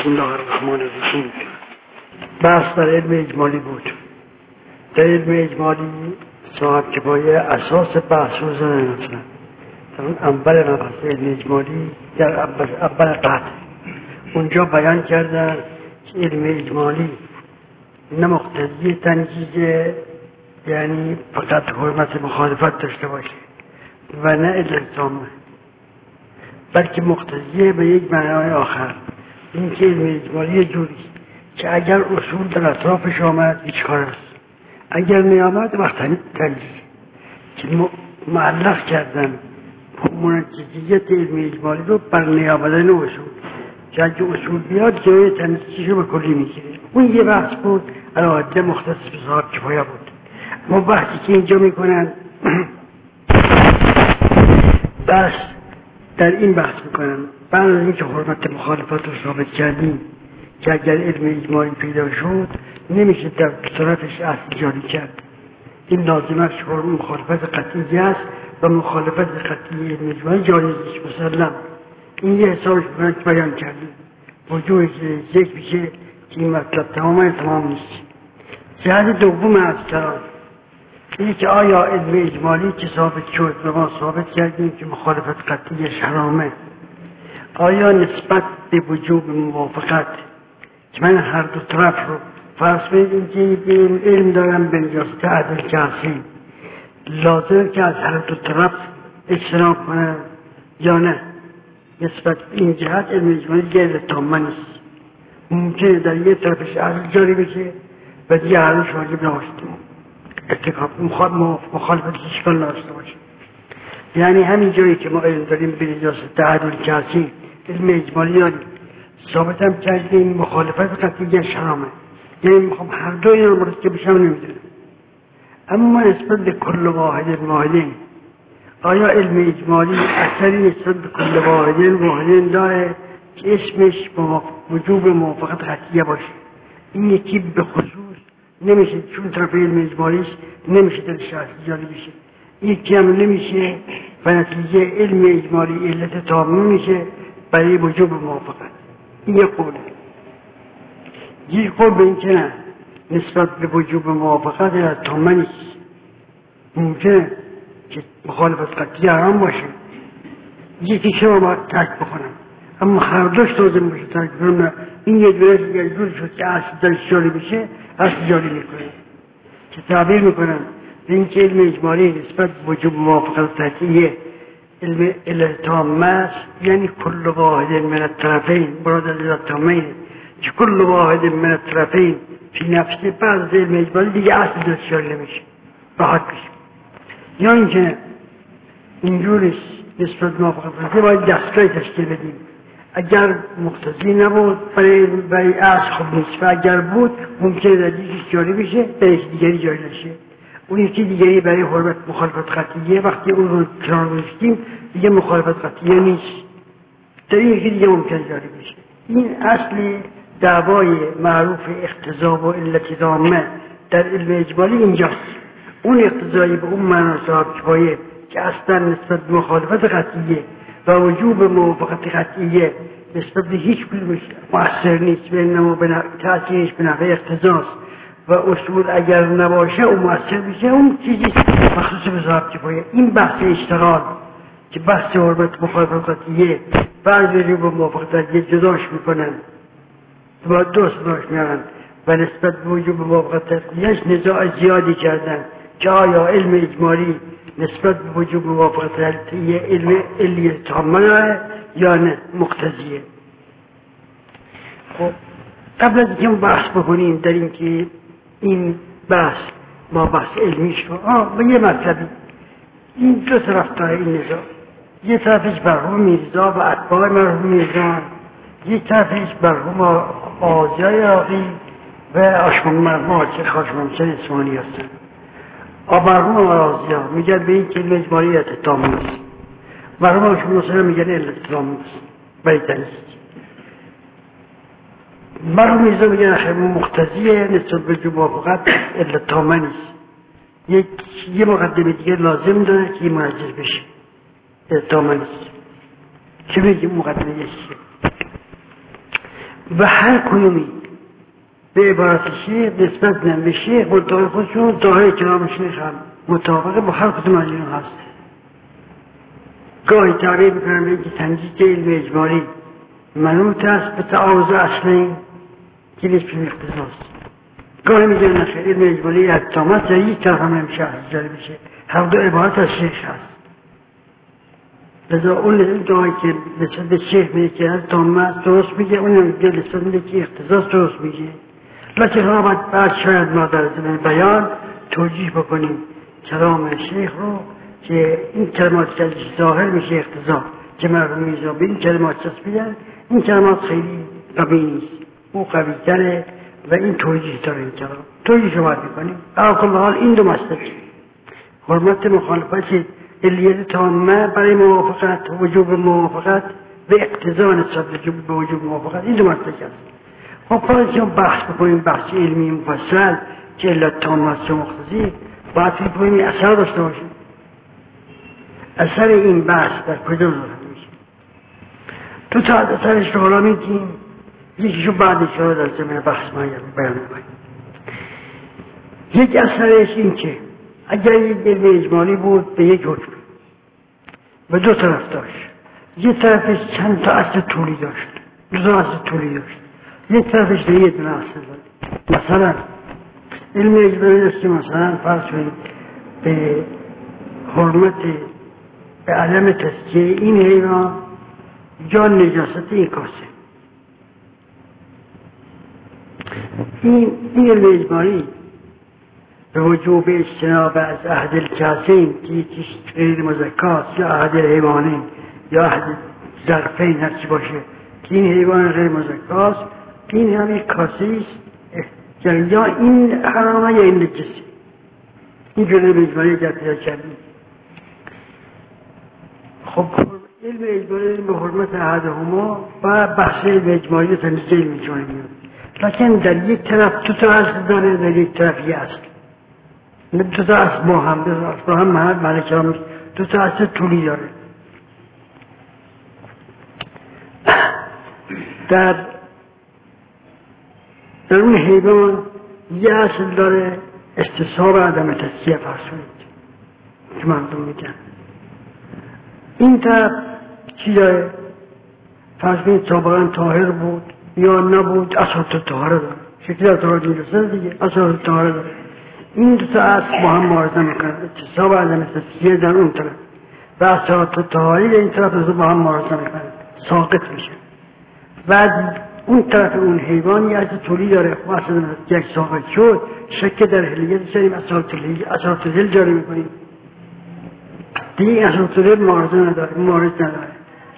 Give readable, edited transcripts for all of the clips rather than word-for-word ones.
بسم الله الرحمن الرحیم. بحث در علم اجمالی بود. در علم اجمالی صاحب کفایه اساس بحث رو زدن مثلا در اول مبحث علم اجمالی در اول قطع اونجا بیان کردن که علم اجمالی نه مقتضی تنجیزه، یعنی فقط حرمت مخالفت داشته باشه و نه الزامه، بلکه مقتضیه به یک معنای آخر. این که علم اجمالی جوری که اگر اصول در اطرافش آمد هیچ کار است، اگر نیامد وقت تنجیز که معلق کردن منجزیت علم اجمالی رو بر نیامدن اصول، که اگه اصول بیاد جای تنجیزش رو به کلی میگیره. اون یه بحث بود، علاده مختص به صاحب کفایه بود. ما بحثی که اینجا میکنن بس در این بحث میکنن بعد از اینکه حرمت مخالفت رو ثابت کردیم که اگر علم اجمالی پیدا شد نمیشه در طرفش اصل جاری کرد. این لازمش مخالفت قطعی است و مخالفت قطعی علم اجمالی جایز نیست مسلم. این یه حسابش بیان کردیم وجوه ذکر میشه که این مطلب تمام نیست. جهت دوم از کلام اینه که آیا علم اجمالی که ثابت شد و ما ثابت کردیم که مخالفت قطعیش حرامه، آیا نسبت به وجوب موافقت که من هر دو طرف رو فرض بدیم که علم دارم به نیازت عدل کسی لازم که از هر دو طرف اجتناب کنم یا نه، نسبت به این جهت علم اجمالی غیر تام نیست. ممکنه در یک طرفش عدل جاری بشه و دیگه عدلش واجب نباشه، اتکاب مخالفت اشکال نداشته باشه. یعنی همین جایی که ما علم داریم به نیازت عدل کسی علم اجمالی داریم ثابت هم کردیم مخالفت قطعیش حرامه، یعنی میخوام هر دو این رو مرتکب بشم نمیدونم. اما نسبت به کل واحدین آیا علم اجمالی اثری نسبت به کل واحدین داره که اسمش وجوب موافقت قطعیه باشه؟ این یکی به خصوص نمیشه چون طرف علم اجمالیش نمیشه در شرط جاری بشه، یکی هم نمیشه و نتیجه علم اجمالی علت تامه میشه برای وجوب موافقت. این یک قوله. یک قول به این که نه نسبت به وجوب موافقت علت تامه نیست، ممکنه که مخالفت قطعی حرام باشه، یکی شما باید ترک بکنم اما هر دوش لازم باشه ترک بکنم. این یه جور شد که اصل درش جاری بشه اصل جاری میکنه که تعبیر میکنم به این که علم اجمالی نسبت وجوب موافقت قطعیه علت تامه است، یعنی کل واحد من الطرفین مراد از علت تامه که کل واحد من الطرفین فی نفسه بعض از علم اجمالی دیگه اصل درش جاری نمیشه راحت بشه. یا اینکه اینجوریست نسبت موافقت قطعیه باید دستگاهی تشکیل بدیم، اگر مقتضی نبود برای اصل خوب نیست و اگر بود ممکنه در یکیش جاری بشه در یکی دیگری جاری نشه. اون یکی دیگری برای حرمت مخالفت قطعیه وقتی اون رو کنار گذاشتیم دیگه مخالفت قطعیه نیست، در این یکی دیگه ممکنه جاری بشه. این اصل دعوای معروف اقتضا و علت تامه در علم اجمالی اینجاست. اون اقتضایی به اون معنا صاحب کفایه که اصلا نسبت به مخالفت قطعیه و وجوب موافقت قطعیه نسبت به هیچ کدومش مؤثر نیست و انما تأثیرش به نحو اقتضاست و اصول اگر نباشه او مؤثر بشه اون چیزی مخصوص به صاحب کفایه. این بحث اشتغال که بحث حرمت مخالفت قطعیه بعض وجوب موافقت قطعیه جداش میکنن و دوست داشت میارن و نسبت به وجوب موافقت قطعیهش نزاع زیادی کردن که آیا علم اجمالی نسبت به وجوب موافقت قطعیه علم تامه داره یا نه مقتضیه. خب قبل از اینکه بحث بکنیم در این که این بحث ما بحث علمی شد به یه مطلبی این دو طرف داره این نزاع، یه طرفش مرحوم میرزا و اتباع مرحوم میرزا، یه طرفش مرحوم آزیای عراقی و مرحوم خاشمامشن اصفهانی هستن. مرحوم آزیا میگن به این که علم اجمالی علت تامه است، مرحوم خاشمامشن میگن علت تامه است برای تنجیز. مرحوم میرزا میگن آخه مقتضیه نسبت به وجوب موافقت علت تامه نیست، یه مقدمه دیگه لازم داره که منجز بشه علت تامه نیست. چه میگیم مقدمه چیه؟ و هر کدومی به عبارت شیخ نسبت بدن به شیخ مدعای خودشون ظاهر کلام شیخ هم مطابق با هر کدوم از اینها هست. گاهی تعبیر میکنم به تنجیز علم اجمالی منوط است به تعارض اصلین که نیست به اقتضاست. گاهی میگن نخیر علم اجمالی اتامت یا یک طرف هم نمیشه اصل جاری بشه، هر دو عبارت از شیخ هست. لذا اون جایی که نسبت به شیخ میگه که از تامت درست میگه، اون میگه نسبت میگه که اقتضاست درست میگه. لکن ها بعد شاید ما در زمین بیان توجیه بکنیم کلام شیخ رو که این کلمات که ظاهر میشه اقتضا که مردم میزا به این کلمات چسبیدن، این کلمات خیلی قوی نیست، او قوی تره و این توجیه داره. این کلام توجیه شما میکنیم. اقل حال این دو مسئله حرمت مخالفت علیت تامه برای موافقت، وجوب موافقت و اقتضا نسبت به وجوب موافقت، این دو مسئله است. خب پس یا بحث بکنیم بحث علمی مفصل که علت تامه است یا مقتضی، باید فکر کنیم اثر داشته باشیم. اثر این بحث در کجا ظاهر میشه؟ تو تا اثرش رو حالا میگیم، یکیشو بعد اشاره در زمین بحث ما بیان میکنیم. یک اثرش این که اگر یک علم اجمالی بود به یک حکم و دو طرف داشت، یک طرفش چند تا اصل طولی داشت، دو تا اصل طولی داشت، یک طرفش به یک دونه اصل داشت. مثلا علم اجمالی داشت که مثلا فرض کنید به حرمت به عدم تزکیه این حیوان یا نجاست این کاسه. این علم اجمالی به وجوب اجتناب از عهد الکاسین که یکیش غیر مزکاست یا عهد الحیوانین یا عهد ظرفین هرچی باشه که این حیوان غیر مزکاست، این هم یک کاسه است یا این حرامه یا این نجسه. این علم اجمالی در پیدا کردیم. خب علم اجمالی به حرمت احدهما و بحث علم اجمالی تمیز علم اجمالی میاد، لکن در یک طرف دو تا اصل داره، در یک طرف یک اصل. دو تا اصل با هم محل کلام دو تا اصل طولی داره. در اون حیوان یک اصل داره استصحاب عدم تزکیه فرض کنید که مردم میگن. این طرف چی داره؟ فرض کنید سابقا طاهر بود یا نبود، اساس طهاره داره، شکلی در طهارت میرسه دیگه، اساس طهاره داره. این دو تا اصل با هم معارضه میکنن، استصحاب عدم تزکیه در اون طرف و اساس طهاری در این طرف با هم معارضه میکنن، ساقط میشه. بعد اون طرف اون حیوان یه اصل طولی داره، خب اصلا یک ساقط شد، شک در حلیت سریم اساس طولی جاری میکنیم دیگه. این اساس طولی معارضه نداره، معارض نداره.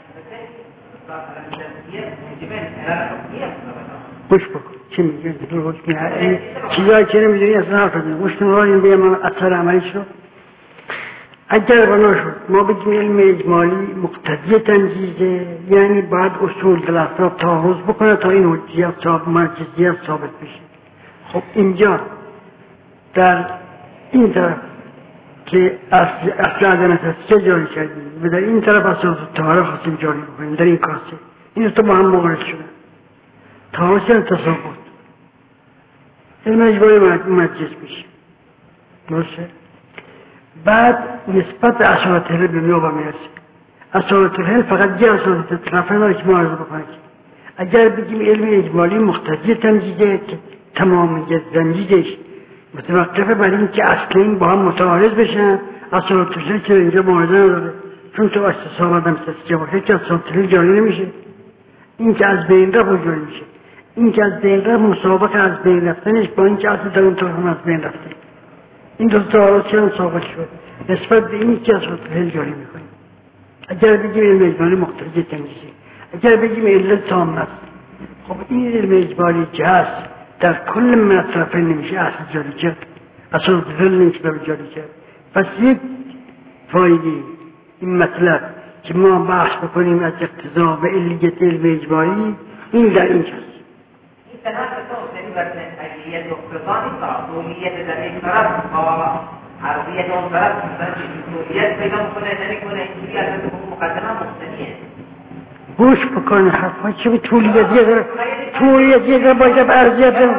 گوش بکن چی میگه؟ چیزایی که نمیدونی اصلا حرف بزنی. گوش کن این بگم من اثر عملیش رو. اگر بنا شد ما بگیم علم اجمالی مقتضی تنجیزه، یعنی باید اصول در اطراف تعارض بکنه تا این حجیت مرکزیت ثابت بشه. خب اینجا در این طرف که اصل عدم تزکیه جاری کردیم و در این طرف اساس طهاره خواستیم جاری بکنیم در این کاسه، این تو با هم مقایسه شدن، تعارض هم تصاوت، علم اجمالی مرکز میشه. درسته؟ بعد نسبت اثرات الهل به نوبه میرسه. اثرات الهل فقط یه اثرات طرفه داره که معارضه بکنه. اگر بگیم علم اجمالی مقتضی تنجیزه که تمامیت زنجیزش متوقفه بر این که اصلین با هم متعارض بشن، اثرات الهل که اینجا معارضه نداره، چون تو استصحاب عدم تزکیه باشه که اثرات الهل جاری نمیشه. این که از بین رفت جاری میشه. این که از بین رفت مسابقه از بین رفتنش با این که اصل در اون طرف هم از بین رفته. این دو تعارض چند ثابت شد نسبت به این که اثرات الهل جاری میکنیم. اگر بگیم علم اجمالی مقتضی تنجیزه، اگر بگیم علت تامه است، خب این علم اجمالی که هست در کل من طرفین نمیشه اصل جاری کرد، اثرات الهل نمیشه جاری کرد. پس یک فایده این مطلب که ما بحث بکنیم از اقتضا و علیت علم اجمالی این در این هست. این تنها تو نسبت علیت و اقتضا نیست، علیت در یک طرف عرضیت اون طرف مسئولیت پیدا میکنه نمیکنه، اینجوری از مقدمه مختنیه. گوش بکنه حرفا چه به طولیت یه داره طولیت یک باشه ارزیت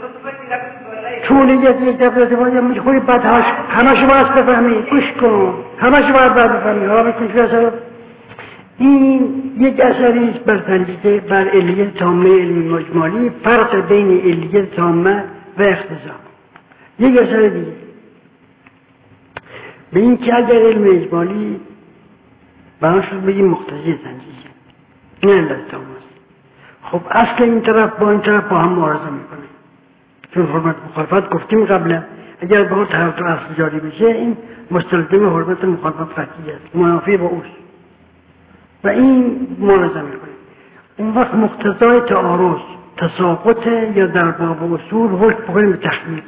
طولیت یک دفعه باشه میخوری بعدهاش همش باید بفهمی گوش کن همش باید بفهمی ها بکنش. این یک اثری است بر سنجیده بر علیت تامه علم مجمالی، فرق بین علیت تامه و اقتضا. یک اثر دیگه به این که اگر علم اجمالی برایش بگیم مقتضی سنجیده نه علت تامه است، خب اصل این طرف با این طرف با هم معارضه میکنه، چون حرمت مخالفت گفتیم قبلا اگر با طرف تو اصل جاری بشه این مستلزم حرمت مخالفت قطعی است، منافی با اوست و این معارضه میکنه. اون وقت مقتضای تعارض تساقط یا در باب اصول حکم بکنیم به تخییر.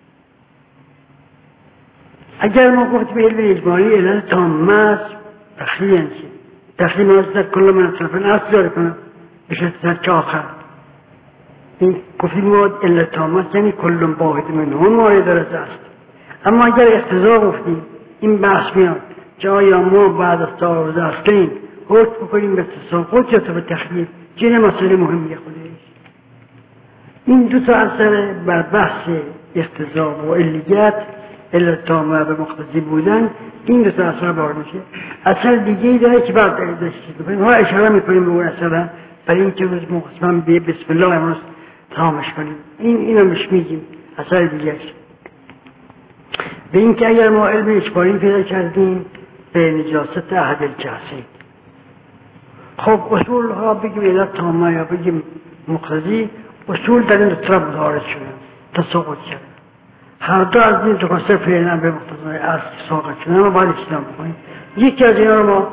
اگر ما گفتیم علم اجمالی علت تامه است، تخییر یعنی چی؟ تخییر معنیش در کل من اطرافن اصل جاری کنم بشه که آخر این گفتیم ما علت تامه است یعنی کل واحد منهم مورد درجه است. اما اگر اقتضا گفتیم این بحث میاد که آیا ما بعد از تعارض اصلیم حکم بکنیم به تساقط یا تو به تخییر، چه مسئله مهمیه خودش. این دو تا اثر بر بحث اقتضا و علیت علت تامه و مقتضی بودن، این دو تا اثر بار میشه. اثر دیگه ای داره که بعد داشتید بکنیم ما اشاره میکنیم به اون اثر برای اینکه روز مقسم به بسم الله امروز تمامش کنیم. اینو مش میگیم اثر دیگه است. به اینکه اگر ما علم اجباری پیدا کردیم به نجاست احد الجنسین، خب اصول ها بگیم علت تامه یا بگیم مقتضی، اصول در این دو طرف متعارض شدن تساقط شدن، هر دو از این تقصیر فعلا به مقتضای اصل ساقط شدن ما باید اسلام بکنیم. یکی از اینا رو ما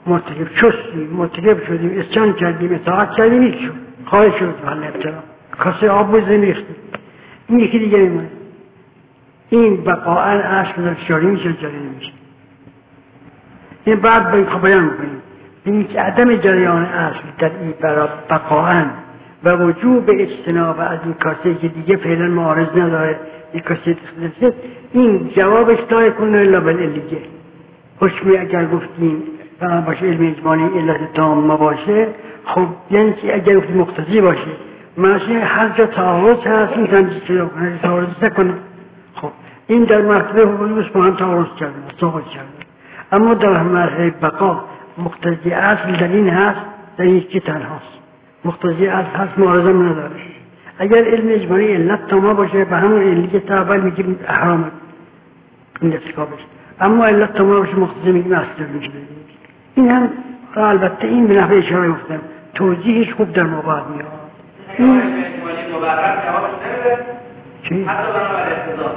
مرتکب شدیم اسیان کردیم اطاعت کردیم یک شد خواهد شد محل ابتلا کاسه آب بزنیم ریختیم، این یکی دیگه میمونه. این بقاء اصل در جاری میشه جاری نمیشه. این بعد باید بیان میکنیم این که عدم جریان اصل در این برای بقاء و وجوب اجتناب از این کاسه که دیگه فعلا معارض نداره این کاسه تخلیص، این جوابش لا یکون الا بالعلیه. حکمی اگر گفتیم فهم باشه علم اجمالی علت تامه باشه، خب یعنی که اگر گفتیم مقتضی باشه معنی هر جا تعارض هست این تنجیز شده کنه تعارض نکنه. خب این در مرتبه حکومت با هم تعارض کرده ساقط کرده. اما در مرحله بقا مقتضی اصل در این هست، در این که تنهاست مقتضی اصل هست معارضه نداره. اگر علم اجمالی علت تامه باشه به همون علیت اول میگیم حرامه این دستگاه بشه، اما علت تامه باشه مقتضی میگیم اصل میشه. این هم البته این به نحوه اشاره گفتم توضیحش خوب در مباحث میاد. این اجمالی مبرر جوابش نمیده چی؟ حتی بنابر اقتضا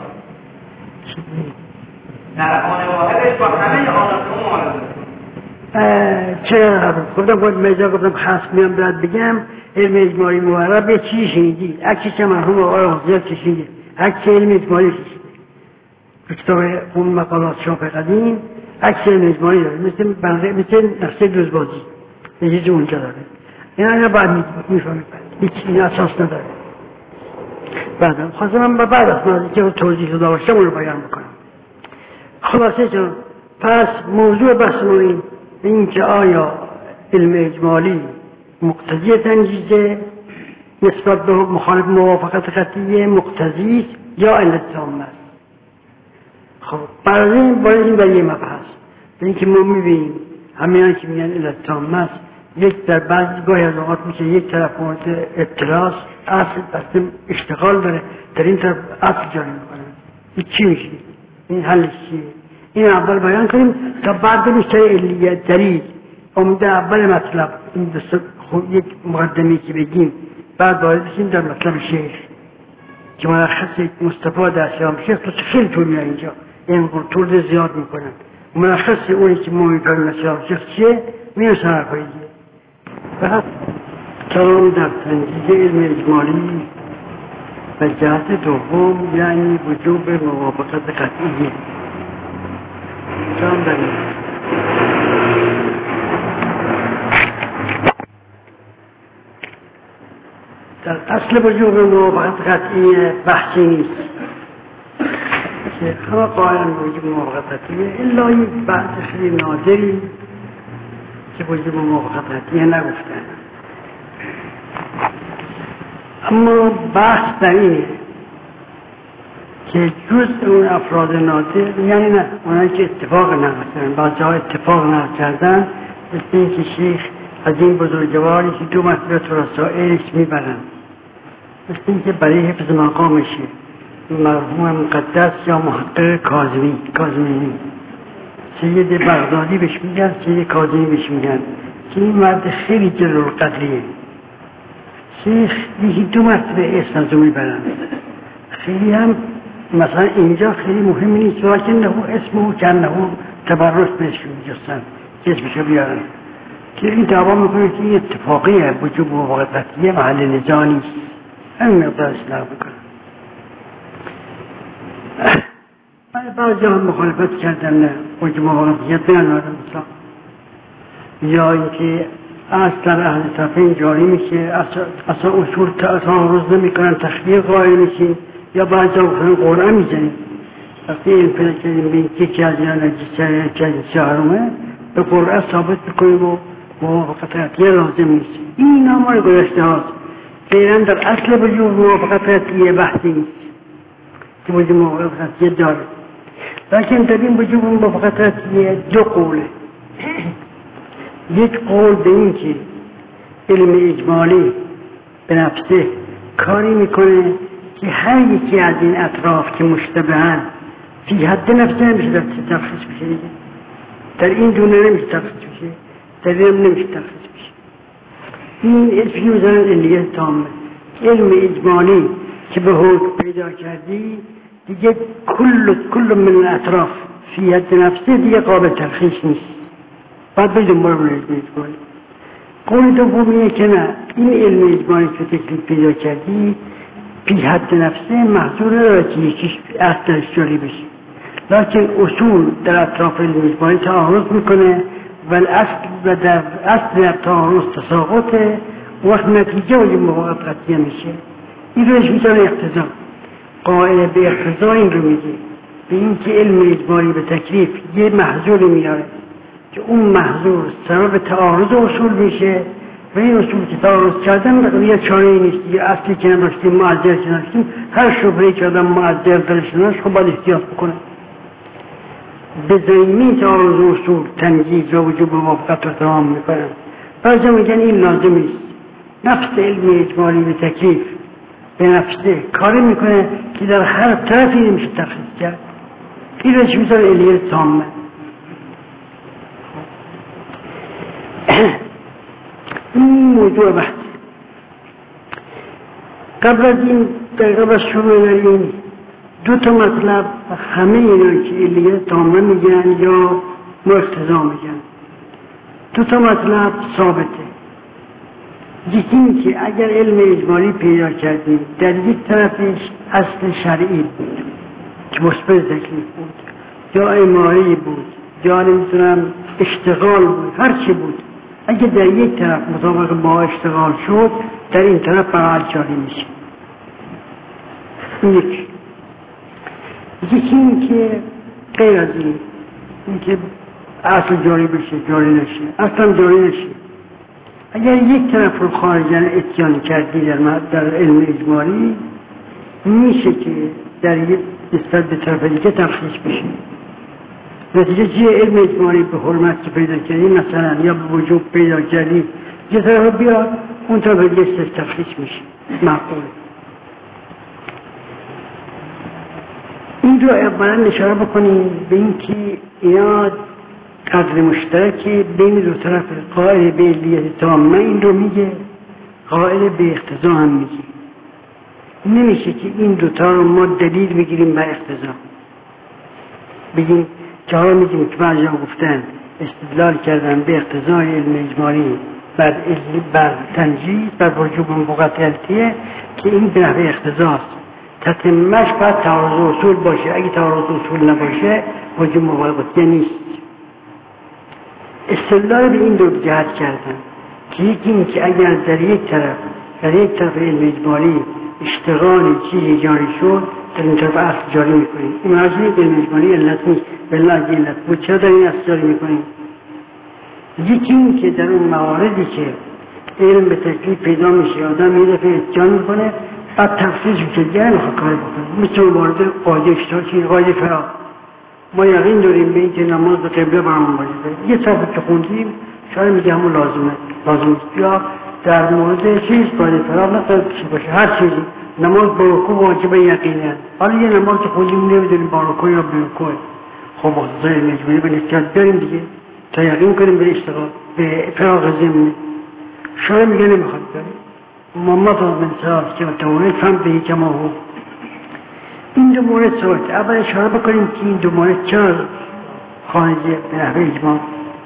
در آن واحدش با همه آناتون معارضه. چرا گفتم باید مجا گفتم خاص میام باید بگم علم اجمالی مبرر به چی شنیدی؟ عکسش هم مرحوم آقای آقازیار کشیده، عکس علم اجمالی کشیده به کتاب اون مقالات شاپ قدیم عکس علم اجمالی داره مثل نقشه دوزبازی یه چیز اونجا داره. اینا باید میفهمید هیچ این اساس نداره. بعدم خواستم من بعد از من که توضیح رو داشتم اون رو بیان بکنم. خلاصه جان پس موضوع بحث ما این که آیا علم اجمالی مقتضی تنجیزه نسبت به مخالف موافقت قطعی مقتضی یا علت تامه است. خب برای این باید در یه مبحث به اینکه ما میبینیم همین که میگن علت تامه است یک در بعضی گاهی از اوقات میشه یک طرف مورد ابتلاس اصل بسته اشتغال داره در این طرف اصل جاری میکنه. این چی میشه؟ این حلش چیه؟ این اول بیان کنیم تا بعد بمیشه علیت دلیل امده اول مطلب این یک مقدمی که بگیم بعد باید بشیم در مطلب شیخ که ملخص مصطفی دستیام شیخ تو خیلی طول میاد اینجا این طول زیاد میکنن. ملخص اونی که ما میکنیم دستیام شیخ چیه؟ میرسن حرفایی دیگه. فقط کلام در تنجیز علم اجمالی و جهت دوم یعنی وجوب موافقت قطعیه کلام در در اصل وجوب موافقت قطعی بحثی نیست که همه قائل وجوب موافقت قطعیه الا این بحث خیلی نادری که وجوب موافقت قطعیه نگفتن. اما بحث در اینه که جز اون افراد ناطق، یعنی نه اونایی که اتفاق نقل کردن، بعضی ها اتفاق نقل کردن، مثل این که شیخ از این بزرگواری که 2 مرتبه تو رسائلش میبرن، مثل این که برای حفظ مقامشه مرحوم مقدس یا محقق کاظمی سید بغدادی بهش میگن، سید کاظمی بهش میگن، که این مرد خیلی جلال القدریه. شیخ یکی 2 مرتبه اسم از او میبرن، خیلی هم مثلا اینجا خیلی مهم نیست، ولیکن نهو اسمه کنه تبرش بهش میجستن که اسمشو بیارن، که این دعوا میکنه که این اتفاقیه وجوب و واقعیه محل نزاع نیست، همین مقدار اصلاح میکنه. بعضی هم مخالفت کردن وجوب و واقعیت بین آدم اسلام، یا اینکه اصلا اهل صفحه جاری میشه، اصلا اصول تعارض نمیکنن، تخلیه قائل میشین، یا بعضی هم قرآن میزنیم. وقتی این پیدا کردیم به اینکه که از اینا نجیسه حرمه به قرآن ثابت بکنیم و موافقت عطیه لازم نیست. این نامال گذشته هاست، فعلا در اصل وجود موافقت عطیه بحثی نیست که وجود موافقت عطیه داره، لیکن در این وجود موافقت عطیه 2 قوله. یک قول به این که علم اجمالی به نفسه کاری میکنه که هر یکی از این اطراف که مشتبهن فی حد نفسه نمیشه در تفخیص بشه دیگه، در این دونه نمیشه تفخیص بشه، در این نمیشه تفخیص بشه. این اسمی میزنن علیه تامه. علم اجمالی که به حکم پیدا کردی دیگه کل من الاطراف فی حد نفسه دیگه قابل تفخیص نیست، بعد بید دنبال علم اجمالی. قول دومیه که نه، این علم اجمالی که تکلیف پیدا کردی فی حد نفسه محضور نداره که یکیش اصلش جاری بشه، لیکن اصول در اطراف علم اجمالی تعارض میکنه و در اصل تعارض تساقطه، وقت نتیجه ولی موافقت قطعیه میشه. این روش میتونه اقتضا، قائل به اقتضا این رو میگه، به این که علم اجمالی به تکلیف یه محضوری میاره که اون محضور سبب تعارض اصول میشه و این اصول که تعارض کردن یه چاره نیست، یه اصلی که نداشتیم معذر که نداشتیم، هر شبهی که آدم معذر درش نداشت خب باید احتیاط بکنه. به زمین تعارض اصول تنجیز و وجوب موافقت رو تمام میکنن. بعضی میگن این لازم نیست، نفس علم اجمالی به تکلیف به نفسه کاری میکنه که در هر طرفی نمیشه تخصیص کرد. این روش میتونه علیه تامه. این موضوع بحث. قبل از این قبل از شروع این 2 مطلب همه اینا که علیه تامه میگن یا اقتضا میگن، 2 مطلب ثابته. یکی این که اگر علم اجمالی پیدا کردیم در یک طرفش اصل شرعی بود که مثبت تکلیف بود، یا اماره بود، یا نمیتونم اشتغال بود، هر چی بود، اگه در یک طرف مطابق با اشتغال شد در این طرف برای جاری میشه. یکی این که غیر از این که اصل جاری بشه جاری نشه، اصلا جاری نشه. اگر یک طرف رو خارجن اتیان کردی در علم اجمالی میشه که در یک نسبت به طرف دیگه تفخیص بشه. نتیجه چیه؟ علم اجمالی به حرمت که پیدا کردی مثلا یا به وجوب پیدا کردی یه طرف بیاد اون طرف دیگه تفخیص میشه، معقوله. این رو اولا اشاره بکنیم به این که اینا قدر مشترکی بین 2 طرف، قائل به علیت تامه این رو میگه، قائل به اقتضا هم میگه. نمیشه که این 2 رو ما دلیل بگیریم بر اقتضا، بگیم که ها میگیم که بعضی ها گفتن استدلال کردن به اقتضای علم اجمالی بر تنجیز بر وجوب مقطعیه که این به نحو اقتضاست، تتمش باید تعارض اصول باشه، اگه تعارض اصول نباشه وجوب مقطعیه نیست. استدلال به این 2 جهت کردن که یکی این که اگر در یک طرف علم اجمالی اشتغالی چیزی جاری شد در این طرف اصل جاری میکنیم. این مرزوی علم اجمالی علت نیست، بلا اگه علت بود چرا در این اصل جاری میکنیم؟ یکی این که در اون مواردی که علم به تکلیف پیدا میشه، آدم یه دفعه اتجاه میکنه بعد تفسیرش میشه دیگه نمیخواد کار بکنه. مثل وارد قاعده اشتراکی قاعده فراغ ما یقین داریم به این که نماز به قبله برامون واجبه. یه صفحه که خوندیم شاید میگه همون لازمه یا در مورد چیز قاعده فراغ مثلا چی باشه هر چیزی نماز با رکوع واجبه یقینا. حالا یه نماز که خوندیم نمیدونیم با رکوع یا بی رکوع، خب مختصر مجبوری به نسبت داریم دیگه تا یقین کنیم به اشتغال به فراغ ضمنی. شاید میگه نمیخواد داریم محمد بن سلام که متوارد فهم به جماعه. این دو مورد صورت اول اشاره بکنیم که این دو مورد چرا خارجه به نحوه اجماع.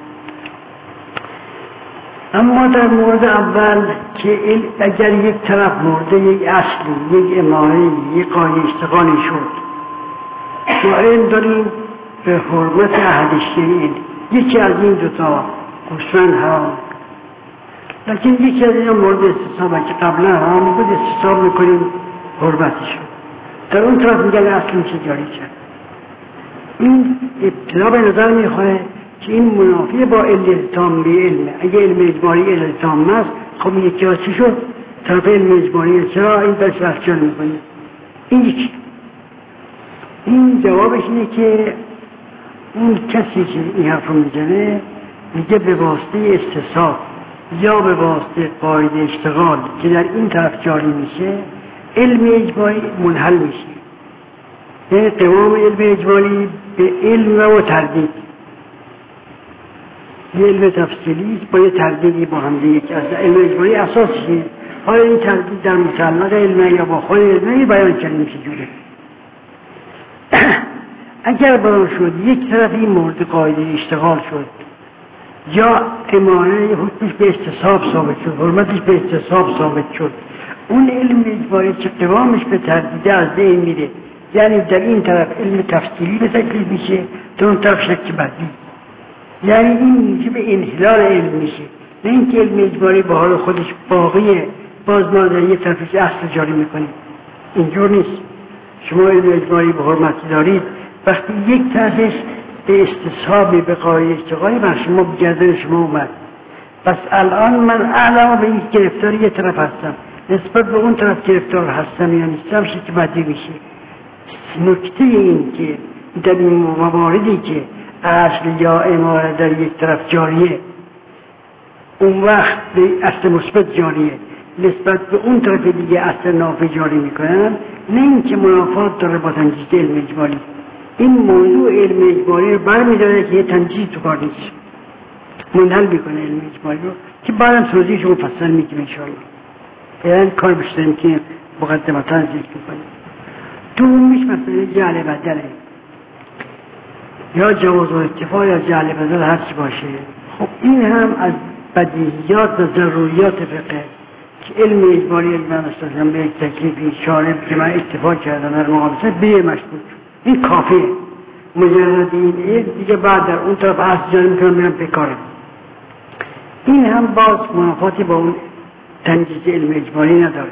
اما در مورد اول که اگر یک طرف مورد یک اصلی، یک اماره، یک قاعده اشتغالی شد ما علم داریم به حرمت احد الشیئین، یکی از این دوتا گوسفند حرام، لیکن یکی از این مورد استصحابه که قبلا حرام بود استصحاب میکنیم حرمتش. در اون طرف میگن اصل میشه جاری کرد. این ابتدا به نظر میخواه که این منافی با التزام به علم. اگه علم اجباری التزام است خب این یکی چی شد؟ طرف علم اجباری چرا این درش رفتار میکنه؟ این یکی. این جوابش اینه که اون کسی که این حرف رو میزنه میگه به واسطه استصحاب یا به واسطه قاعده اشتغال که در این طرف جاری میشه علم اجباری منحل میشه. یعنی قوام علم اجباری به علم و تردید، یه علم تفصیلی با یه تردیدی با هم دیگه که از علم اجباری اساسیه. حالا این تردید در متعلق علمه یا با خود علمه بیان کردیم که جوره. اگر بیان شد یک طرف این مورد قاعده اشتغال شد یا اماره حکمش به استصحاب ثابت شد، حرمتش به استصحاب ثابت شد، اون علم اجباری که قوامش به تردید از بین میره. یعنی در این طرف علم تفصیلی به تکلیف میشه، در اون طرف شک بدی. یعنی این میشه به انحلال علم میشه، نه اینکه علم اجباری به حال خودش باقیه باز ما در یه طرفش اصل جاری میکنیم. اینجور نیست. شما علم اجباری به حرمتی دارید وقتی یک طرفش به استصحابی به قاعده اشتغالی بر شما بگردن شما اومد، پس الان من اعلم به این گرفتار یه طرف هستم نسبت به اون طرف گرفتار هستم یا نیستم شک بدی میشه. نکته این که در این مواردی که اصل یا اماره در یک طرف جاریه اون وقت به اصل مثبت جاریه نسبت به اون طرف دیگه اصل نافی جاری میکنن، نه اینکه منافات داره با تنجیز علم اجباری. این موضوع علم اجباری رو برمی‌داره که یه تنجیز تو کار نیست، منحل میکنه علم اجباری رو که بعدم توضیحش رو مفصل میگیم انشاءالله. یعنی کار بیشتریم که مقدمتا ذکر میکنیم. دومیش مسئله جعل بدله یا جواز و اکتفا یا جعل بدل هر چی باشه. خب این هم از بدیهیات و ضروریات فقه که علم اجباری علم مستلزم به یک تکلیفی شارب که من اکتفا کردم در مقابلش به مشروط این کافیه. مجرد این علم دیگه بعد در اون طرف اصل جاری میکنم میرم بکارم. این هم باز منافاتی با اون تنجیز علم اجباری نداره.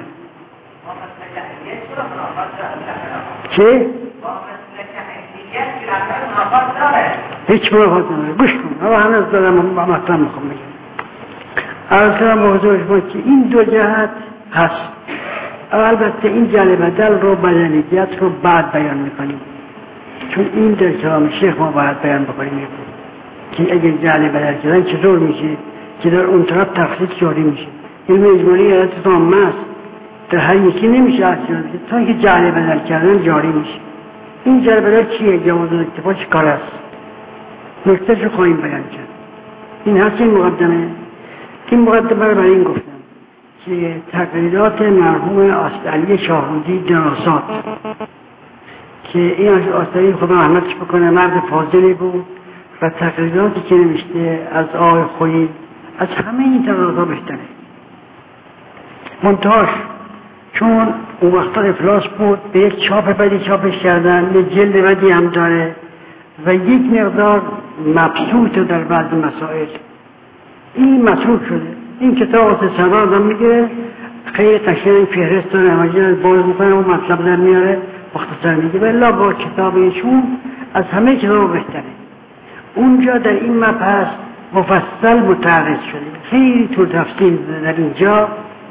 چه؟ هیچ منافات نداره. گوش کن اما همه از دارم مطلب میخوام بگم. اصلا موضوع شما که این دو جهت هست. البته این جعل بدل رو بدنیت رو بعد بیان میکنیم چون این در کلام شیخ ما باید بیان بکنیم که اگر جعل بدل کردن چطور میشه که در اون طرف تخصیص جاری میشه. علم اجمالی علت تامه است، در هر یکی نمیشه اصلا تا اینکه جعل بدل کردن جاری میشه. این جعل بدل چیه؟ جواز و اکتفا چه کار است؟ نکتهش رو خواهیم بیان کرد. این هست این مقدمه. این مقدمه رو برای این گفتم که تقریرات مرحوم علی شاهرودی دراسات که این آثاری خدا رحمتش بکنه مرد فاضلی بود و تقریراتی که نوشته از آقای خویی از همه این تقریرات بهتره. منتهاش چون اون وقتا افلاس بود به یک چاپ بدی چاپش کردن، یک جلد بدی هم داره و یک مقدار مبسوط در بعض مسائل این مطلوب شده. این کتاب واسه سبا آدم میگیره خیلی قشنگ فهرست داره همه باز میکنه و مطلب در میاره مختصر میگه بلا با کتاب ایشون از همه کتاب بهتره. اونجا در این مبحث مفصل متعرض شده، خیلی طول تفصیل در اینجا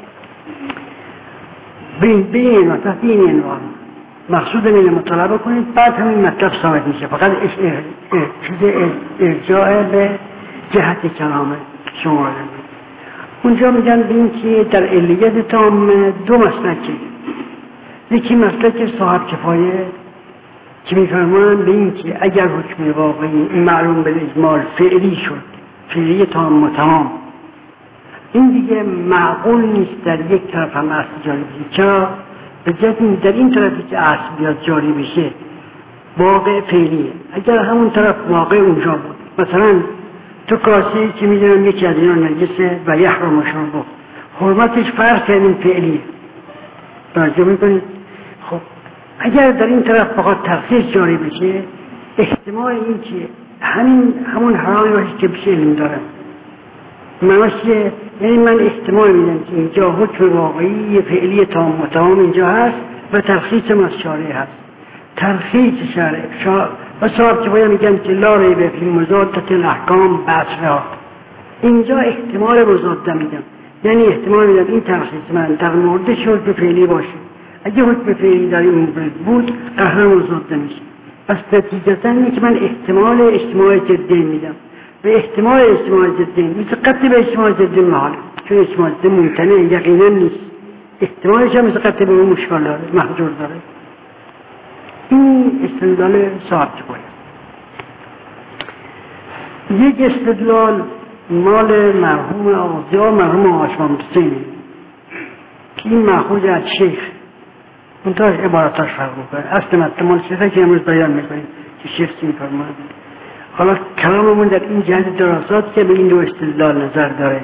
به این عنوان مقصود اینه مطالعه کنید، بعد همین مطلب ثابت میشه. فقط چیز ارجاع به جهت کلام شما اونجا میگن بین که در علیت تام دو مسلکه، یکی مسلک صاحب کفایه که میفرمایند به این که اگر حکم واقعی معلوم به اجمال فعلی شد، فعلی تام و تمام، این دیگه معقول نیست در یک طرف هم اصل جاری بشه. چرا؟ به جهت در این طرفی که اصل بیاد جاری بشه واقع فعلیه. اگر همون طرف واقع اونجا بود، مثلا تو کاسی که میدونم یکی از اینا نجسه و یحرم شربه، حرمتش فرض کردیم فعلیه، توجه میکنید؟ خب اگر در این طرف فقط تخصیص جاری بشه، احتمال این که همون حرامی باشه که بشه علم دارم. معناش یعنی من احتمال میدم که اینجا حکم واقعی فعلی تام و تمام اینجا هست و ترخیص هم از شارع هست. ترخیص شارع و صاحب که باید میگم که لا ریب فی مضادة الاحکام بأسرها، اینجا احتمال مضاده میدم، یعنی احتمال میدم این ترخیص من در موردش حکم فعلی باشه. اگه حکم فعلی در این مورد بود قهر مضاده میشه. پس نتیجتا اینه که من احتمال اجتماع جدی میدم و احتمال اجتماع جدی مثل قطع به اجتماع جدی محال، چون اجتماع جدی ممکنه یقینا نیست، احتمالش هم مثل قطع به اون مشکل داره، محجور داره. این استدلال صاحب کفایه. یک استدلال مال مرحوم آغازی و مرحوم آشمان حسینی که این مأخوذ از شیخ، منتها عبارتاش فرق میکنه. اصل مطلب مال شیخه که امروز بیان میکنیم که شیخ چی میفرماید. حالا کلاممون در این جهت دراسات که به این دو استدلال نظر داره.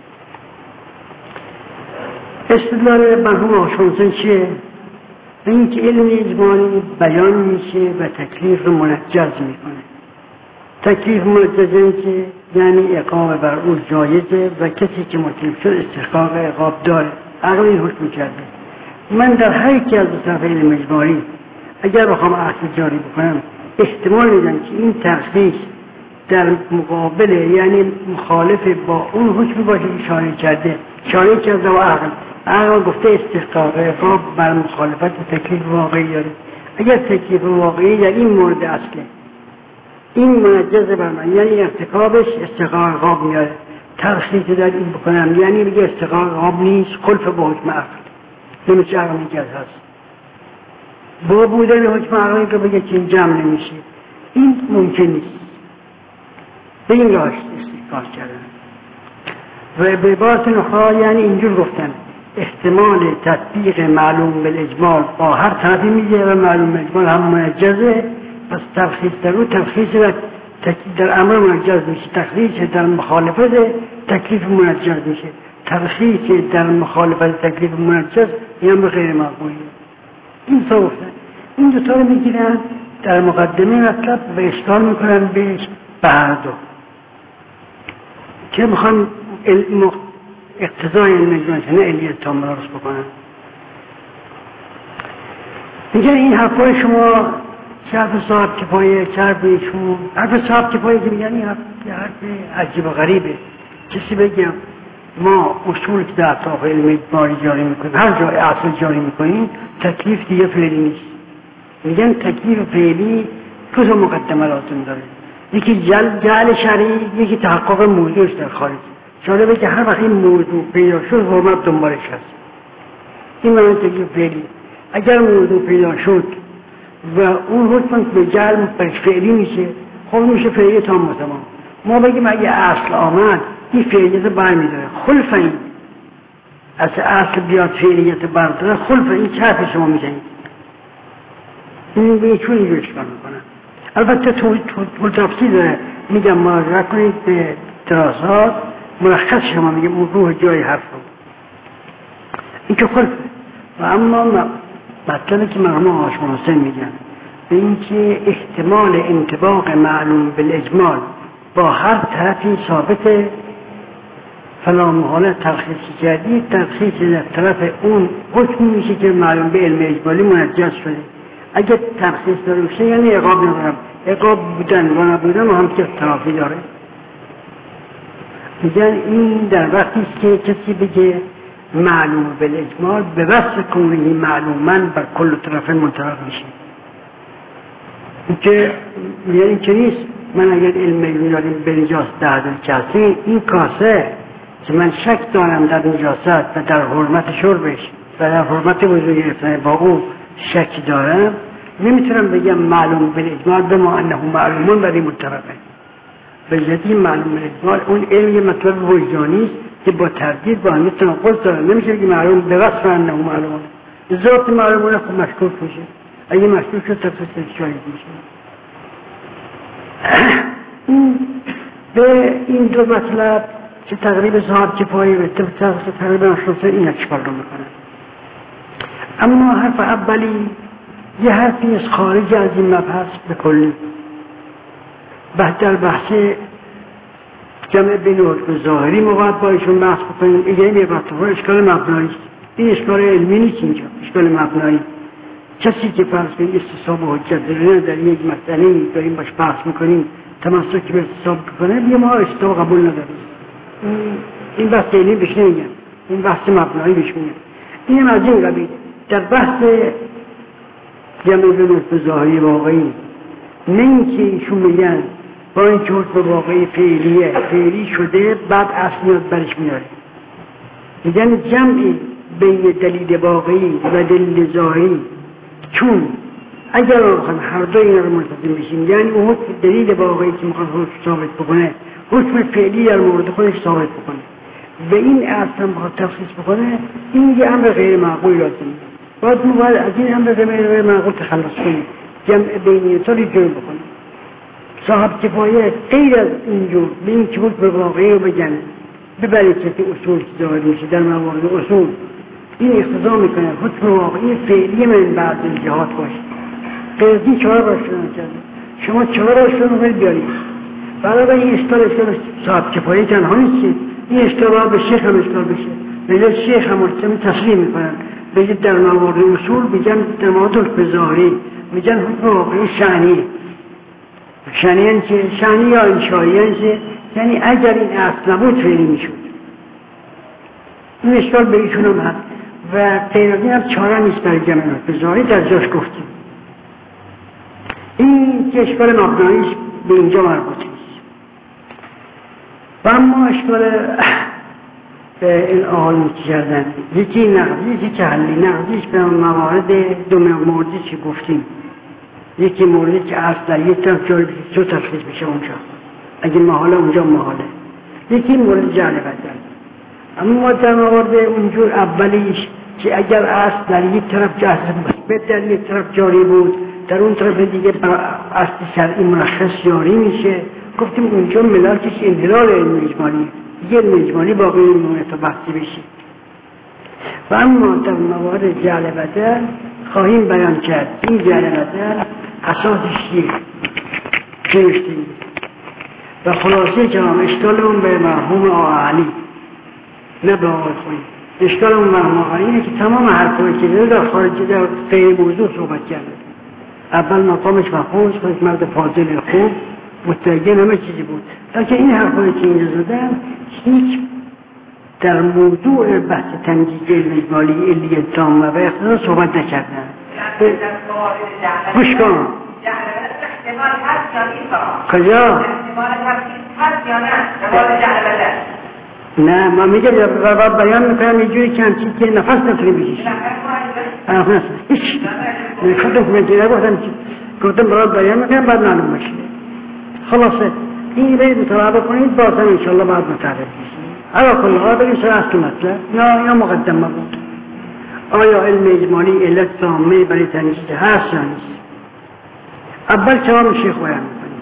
استدلال مرحوم آشمان حسین چیه؟ به این که علم اجمالی بیان میشه و تکلیف رو منجز میکنه. تکلیف منجز که یعنی عقاب بر او جایزه و کسی که مطلب شد استحقاق عقاب داره. عقل این حکم کرده. من در هر یکی از دو طرف علم اجمالی اگر بخوام اصل جاری بکنم، احتمال میدم که این تخصیص در مقابل یعنی مخالف با اون حکم باشه که شارع کرده و عقل گفته استحقاق عقاب بر مخالفت تکلیف واقعی داره. اگر تکلیف واقعی در این مورد اصله، این منجز بر من یعنی ارتکابش استحقاق عقاب میاره، تخصیص در این بکنم یعنی بگه استحقاق عقاب نیست، خلف با حکم عقل نمیشه، عقل میگه هست با بودن حکم عقلی که بگه که این جمع نمیشه، این ممکن نیست. به این راست استحقاق کردن و به عبارت نخواه یعنی اینجور گفتن احتمال تطبیق معلوم بالاجمال با هر طرفی میده و معلوم بالاجمال هم منجزه. پس ترخیص در او ترخیص در امر منجز میشه، ترخیص در مخالفت تکلیف منجز میشه، ترخیص در مخالفت تکلیف منجز یعنی غیر مقبولیه. این تا گفتن این دوتا رو میگیرن در مقدمه مطلب و اشکال میکنن بهش بعدو که میخوان اقتضای علم اجمالی نه علیت تام درست بکنن. میگن این حرفای شما چه حرف صاحب کفایه، چه حرف ایشون. حرف صاحب کفایه که میگن این حرف عجیب و غریبه. کسی بگم ما اصول که در اطراف علم اجمالی جاری میکنیم، هر جای اصل جاری میکنیم، تکلیف دیگه فعلی نیست. میگن تکلیف فعلی دو تا مقدمه لازم داره، یکی جعل شرعی، یکی تحقق موضوعش در خارج. جالبه که هر وقت این موضوع پیدا شد حرمت دنبالش هست. این معنی تکلیف فعلی. اگر موضوع پیدا شد و اون حکم به جعل فعلی میشه، خب میشه فعلی تام و تمام. ما بگیم اگه اصل آمد این فعلیت برمیداره، خلف این از اصل بیاد فعلیت برداره، خلف این چه حرف شما میزنید؟ این به چون اینجور اشکال میکنن. البته طول تفصیل داره، میگم مراجعه کنید به دراسات، ملخص شما میگم اون روح جای حرف رو این که خلفه. و اما مطلبی که مرحوم آشمان حسین میگن به این که احتمال انطباق معلوم بالاجمال با هر طرفی ثابته، فلا محاله ترخیص کردی، ترخیص در طرف اون حکم میشه که معلوم به علم اجمالی منجز شده. اگه ترخیص داره بشه یعنی عقاب ندارم، عقاب بودن و نبودن هم که اختلافی داره. میگن این در وقتی است که کسی بگه معلوم بالاجمال به وصف کونه معلوما بر کل طرف منطبق میشه. این که نیست من اگر علم میاریم به نجاست در کسی این کاسه که من شک دارم در نجاست و در حرمت شربش و در حرمت وضو گرفتن با او شک دارم، نمیتونم بگم معلوم بالاجمال به ما انه معلومون برای منطبقه. به جدی معلوم بالاجمال اون علم یه مطلب وجدانی است که با تردید با همی تناقض داره. نمیشه که معلوم به وصف انه معلومون، ذات معلومونه خب مشکوک میشه. اگه مشکوک شد تفسیر شاید میشه. به این دو مطلب که تقریب صاحب کفایی و تقریبا آشناسه این اشکال رو میکنن. اما حرف اولی یه حرفی از خارج از این مبحث به کلی در بحث جمع بین حکم ظاهری موقعات با ایشون بحث بکنیم. این یه مرتبه اشکال مبنایی است. این اشکال علمی نیست، اینجا اشکال مبنایی. کسی که فرض کنید استصحاب و حجت داره در یک مسئله داریم باش بحث میکنیم تمسک به استصحاب بکنه، بیا ما استصحاب قبول نداریم. این بحث علمی بهش نمیگن، این بحث مبنایی بهش میگن. این از این قبیل. در بحث جمع بین حکم ظاهری واقعی نه اینکه ایشون میگن با این که حکم واقعی فعلی شده بعد اصلیات برش میاره، میگن جمعی بین دلیل واقعی و دلیل ظاهری، چون اگر بخوایم هر دو اینا رو منتظم بشیم یعنی اون حکم دلیل واقعی که میخواد خودش ثابت بکنه حکم فعلی در مورد خودش ثابت بکنه و این اصلا بخواد تخصیص بکنه، این یه امر غیر معقول لازمه. باید ما از این امر غیر معقول تخلص کنیم، جمع بینیت رو جمع بکنیم. صاحب کفایه غیر از اینجور به این که حکم واقعی رو بگن ببرید که اصول که ظاهر میشه در موارد اصول این اقتضا میکنه حکم واقعی فعلی من بعض جهات باشه. غیر از این چهار باشه نکرده. شما چهار باشه رو بیارید. برای این اشکال صاحب کفایه تنها نیست، این اشکال به شیخ هم اشکال بشه. به شیخ هم تصریح میکنن بگید در موارد اصول میگن در موارد حکم ظاهری میگن حکم واقعی شأنی یعنی چه؟ شأنی یا انشایی یعنی چه؟ یعنی اگر این اصل نبود فعلی میشد. این اشکال به ایشون هم هست و غیر از این هم چاره نیست برای جمع حکم ظاهری در جاش گفتیم. این که اشکال مبناییش به اینجا مربوط نیست. و اما اشکال این آقایون که کردن یکی نقضیش یکی حلی. نقضیش به موارد دو موردی که گفتیم، یکی موردی که اصل در یک طرف جاری بشه تو تفصیل بشه اونجا اگه محاله اونجا محاله، یکی مورد جعل بدل. اما در موارد اونجور اولیش که اگر اصل در یک طرف مثبت در یک طرف جاری بود در اون طرف دیگه اصل شرعی مرخص جاری میشه، گفتیم اونجا ملاکش انحلال علم اجمالی، دیگه علم اجمالی باقی نمونه تا بحثی بشه. و اما در موارد جعل بدل خواهیم بیان کرد این جعل بدل اساسش چیه و خلاصه کلام اشکال اون به مرحوم آقایی نه به آقای خویی. اشکال اون مرحوم آقایی اینه که تمام حرفایی که در خارجی در غیر موضوع صحبت کرده. اول مقامش مفهومش خودش مرد فاضل خوب متعین همه چیزی بود، لیکن این حرفایی که اینجا زدن هیچ در موضوع بحث تنجیز علم اجمالی علی تامه و اقتضا صحبت نکردن. گوش کن احتمال هست یا نیست؟ کجا؟ احتمال هست یا نه؟ جواب جعل بدل نه ما میگم بیان میکنم یه جوری که همچین که نفس نتونی بکشی. نفس هیچ گفتم برای بیان میکنم بعد معلوم باشه. خلاصه این باید مطالعه کنید بازم انشالله بعد مطالعه بشید. اگه کل ها بگیم سر اصل مطلب یا مقدمه بود آیا علم اجمالی علت تامه برای تنجیز هست یا نیست؟ اول کلام شیخ بیان میکنیم.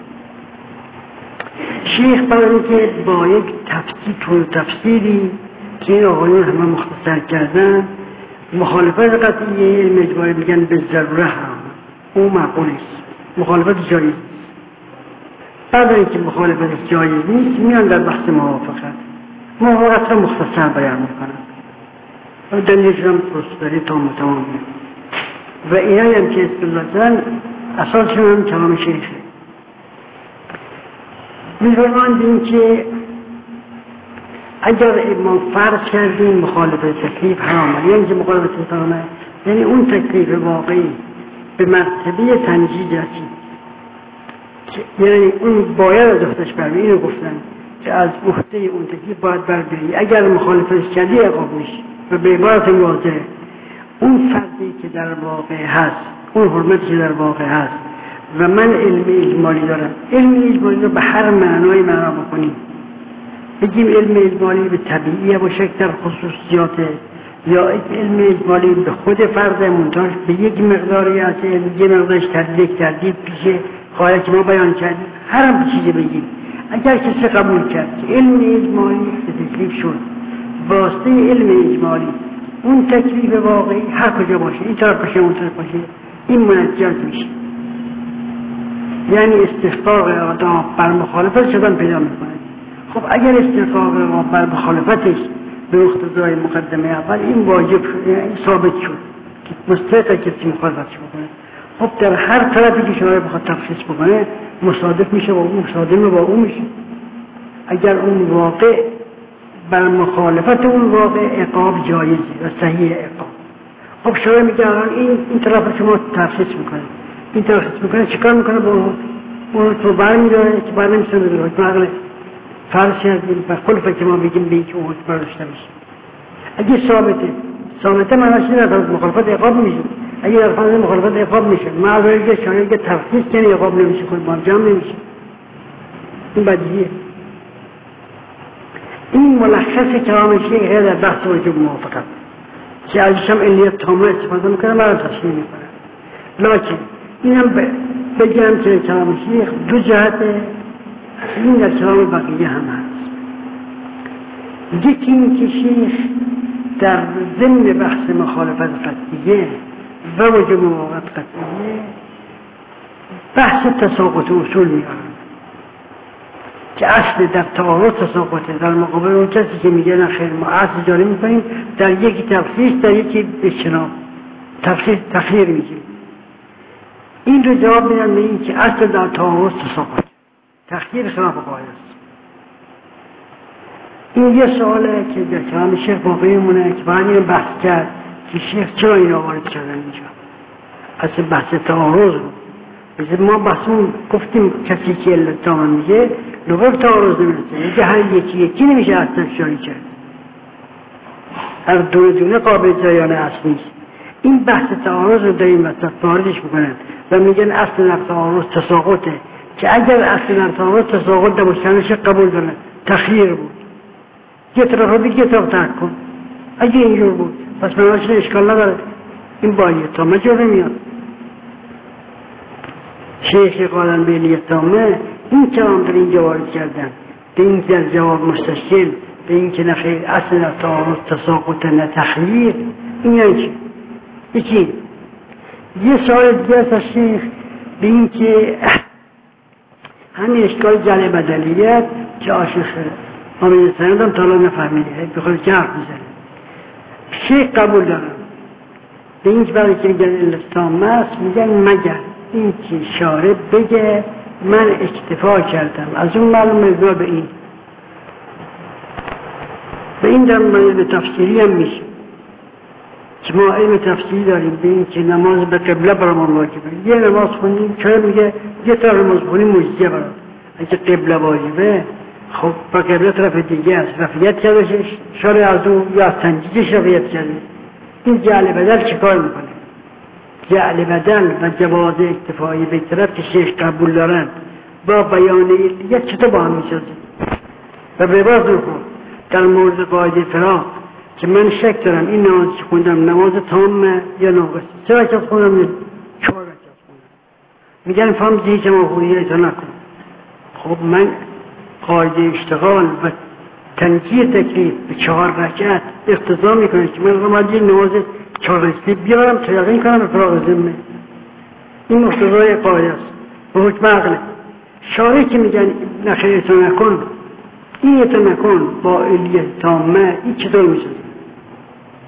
شیخ برای اینکه با یک تفسیری که این آقایون همه مختصر کردن مخالفت قطعی علم اجمالی میگن به ضروره هم او معقول است، مخالفت جایز نیست. بعد اینکه مخالفت جایز نیست میان در بحث موافقت را مختصر بیان میکنن و دلیلش هم پرسپری تمام و اینایی هم که اصطلاح دارن اساسشون هم کلام شیخه. میفرماند این که اگر ما فرض کردیم مخالفت تکلیف حرامه، یعنی که مخالفت حرامه یعنی اون تکلیف واقعی به مرتبه تنجید رسید، یعنی اون باید از اختش بر اینو گفتن که از عهده اون تکلیف باید بر بری. اگر مخالفتش کردی عقاب میشه و به عبارت واضح اون فردی که در واقع هست، اون حرمتی که در واقع هست و من علم اجمالی دارم، علم اجمالی رو به هر معنای معنا بکنیم، بگیم علم اجمالی به طبیعیه با شک در خصوصیاته، یا علم اجمالی به خود فرد منتاج به یک مقداری از علم، یک مقدارش تردید پیشه خواهی که ما بیان کردیم، هر هم چیزی بگیم. اگر کسی قبول کرد که علم اجمالی به تکلیف شد واسطه علم اجمالی، اون تکلیف واقعی هر کجا باشه، این طرف باشه اون طرف باشه، این منجز میشه. یعنی استحقاق آدم بر مخالفت شدن پیدا میکنه. خب اگر استحقاق آدم بر مخالفتش به اقتضای مقدمه اول این واجب شد، یعنی ثابت شد که مستحق کسی مخالفتش بکنه، خب در هر طرفی که شما بخواد تخصیص بکنه مصادف میشه با اون، مصادم با اون میشه. اگر اون واقع بر مخالفت اون واقع عقاب جایزه و صحیح عقاب. خب شما میگه این طرف شما تخصیص میکنه، این تخصیص میکنه، چیکار میکنه با اون تو برمیداره که بر نمیشه بدونه حکم عقل فرض کردیم و خلفه که ما بگیم به اینکه اون حکم برداشته میشه. اگه ثابته معنیش نه در مخالفت عقاب میشه. اگه در فرض مخالفت عقاب میشه معذوری که شاید که تخصیص کنه عقاب نمیشه، خود با جمع نمیشه. این بدیهیه. این ملخص کلام شیخ در بحث وجوب موافقت که ازش هم علیت تامه استفاده میکنه، برای تصمیم میکنه. لکن اینم بگم که کلام شیخ دو جهته، این در کلام بقیه هم هست. یکی این که شیخ در ضمن بحث مخالفت قطعیه و وجوب موافقت قطعیه بحث تساقط اصول میارن که اصل در تعارض تساقطه در مقابل اون کسی که میگه نه خیر ما اصل جاری میکنیم، در یکی تفسیر در یکی اجتناب تخییر میگیم. این رو جواب میدن به این که اصل در تعارض تساقط، تخییر خلاف قاعده است. این یه سواله که در کلام شیخ باقی مونه که باید این بحث کرد که شیخ چرا این وارد کردن اینجا اصل بحث تعارض رو. مثل ما بحثمون گفتیم کسی که علت تامه میگه لغت تعارض نمیرسه، میگه هر یکی نمیشه اصلا جاری کرد، هر دونه قابل جریان اصل نیست. این بحث تعارض رو در این وسط واردش میکنن و میگن اصل در تعارض تساقطه، که اگر اصل در تعارض تساقط نباشتنش قبول دارن تخییر بود، یه طرف رو بگی یه طرف ترک کن. اگه اینجور بود پس مناش اشکال نداره، این باید تامه جا نمیاد. شیخ قادن به علیت تامه این کلام در اینجا وارد کردن، به این در جواب مستشکل، به این که نخیر اصل در تعارض تساقط نه تخییر. این یعنی یکی یه سوال دیگه است از شیخ به این که همین اشکال جل بدلیت که آشیخ آمین سندم تالا نفهمیده بخواد که حرف میزنه. شیخ قبول دارم به این که برای که میگن علتام است، میگن مگر این که شارع بگه من اکتفا کردم از اون معلومه به این به این در علم تفسیری هم میشه که ما علم تفسیری داریم به این که نماز به قبله برامون واجبه. یه نماز خونیم که میگه یه طرف نماز خونیم مجزیه برام، اگه قبله واجبه خب با قبله طرف دیگه است، رفعیت کرده شارع از اون یا از تنجیدش رفعیت کرده. این جعل بدل چه کار میکنه؟ جعل بدل و جواز اکتفایی به طرف که شیخ قبول دارن با بیان علیت چطور با هم میسازه؟ و به باز رو در مورد قاعده فراق که من شک دارم این نماز که خوندم نماز تامه یا ناقصه، 3 رکعت خوندم 4 رکعت خوندم، میگن فهم زیه که ما خوندی ایتا نکن. خب من قاعده اشتغال و تنجیه تکلیف به 4 رکعت اقتضا میکنه که من رمضی نماز 4 رکعتی بیارم تا یقین کنم به فراغ ذمه. این مقتضای قاعده است به حکم عقله. شارعی که میگن نخیر ایتا نکن، این ایتا نکن با علیت تامه این چطور میشه؟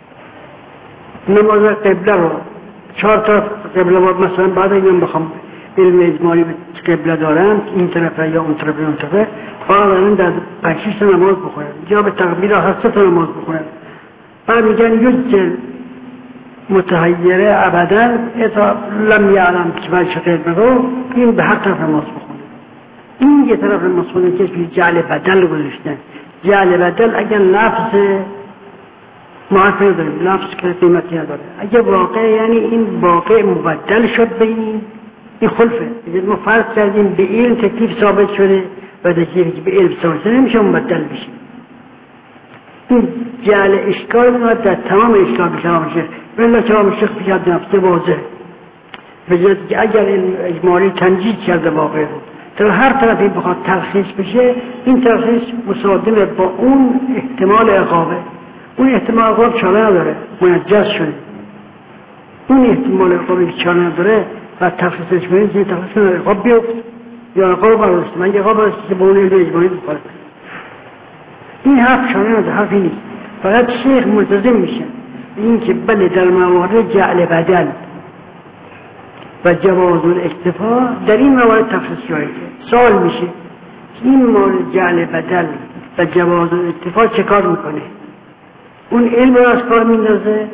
نماز قبله رو 4 طرف قبله باید مثلا بعد اگه من بخوام علم اجمالی به قبله دارن، این طرف یا اون طرف یا اون طرف، فقط در 5-6 نماز بخونن یا به تقبیر 7 نماز بخونن. بعد میگن یجل متحیره ابدا اتا لم یعلم که بچه قلب رو این به هر طرف نماز بخونه. این یه طرف نماز خونه که جعل بدل گذاشتن. جعل بدل اگر لفظ معرفه نداره، لفظ که قیمتی نداره، اگر واقع یعنی این واقع مبدل شد به این خلفه. ما فرض کردیم به علم تکلیف ثابت شده و تکلیفی که به علم ثابت شده نمیشه مبدل بشه. این جعل اشکال میاد در تمام اشکال به کلام شیخ. بله کلام شیخ بیاد نفسه واضح بجد که اگر این اجمالی تنجید کرده واقع رو در هر طرفی بخواد تلخیص بشه، این تلخیص مصادمه با اون احتمال عقابه. اون احتمال عقاب چاره نداره، منجز شده. اون احتمال عقابی که چاره نداره و تلخیصش کنید که تلخیص نداره، عقاب بیفت یا عقاب برسته. من عقاب برسته که با اون علم اجمالی بخواد. این حرف چاره نداره، حرفی نیست. فقط شیخ ملتزم میشه این که بله در موارد جعل بدل و جواز الاکتفا در این موارد تخصیص جایزه. سوال میشه این مورد جعل بدل و جواز الاکتفا چه کار میکنه؟ اون علم رو از کار میندازه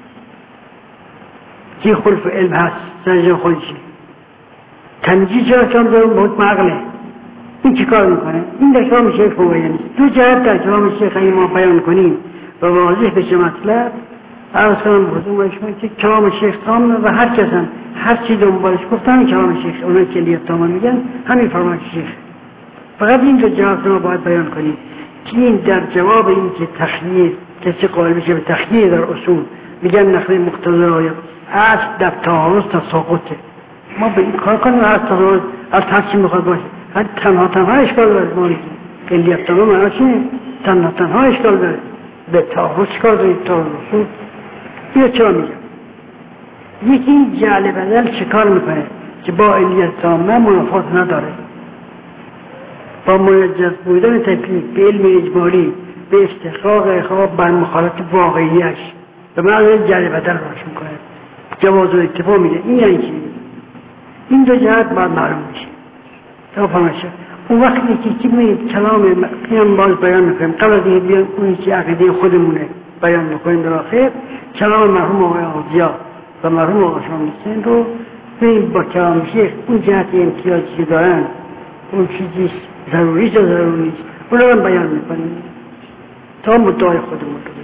که خلف علم هست سرجان خودشی تنجیح چرا کم دارم به حکم عقله. این چه کار میکنه؟ این در کلام شیخ مبین است. دو جهت در کلام شیخ اگه ما بیان کنیم و واضح بشه مطلب، عرض کنم بخصوص شما که کلام شیخ تامه و هر کس هم هر چی دنبالش گفتن کلام شیخ، اونایی که لیت تامه میگن همین فرمان شیخ. فقط این دو جهت ما باید بیان کنیم که این در جواب این که تخییر کسی قائل بشه به تخییر در اصول میگن نقل مقتضای اصل در تعارض تساقطه. ما به این کار کنیم از تعارض از هر چی میخواد باشه. تنها اشکال داره. ما لیت تامه معنا چیه؟ تنها اشکال داره. به تعارض چیکار دارید؟ تعارض اصول بیا چرا میگم یکی این جعل بدل چیکار میکنه که با علیت تامه منافات نداره، با منجز بودن تکلیف به علم اجمالی به استحقاق خواب بر مخالفت واقعیش به معنی جعل بدل روش میکنه، جواز و اکتفا میده. این یعنی چی؟ این دو جهت باید معلوم میشه تا فهمشه. اون وقتی که میگید کلام قیم باز بیان میکنیم قبل از اینکه بیان اونی که عقیده خودمونه بیان میکنیم در آخر کلام مرحوم آقای آزیا و مرحوم آقای شاملسین رو ببین با کلام شیخ اون جهت امتیازی که دارن اون چیزی ضروریست یا ضروری نیست اون رو بیان میکنیم تا مدعای خودمون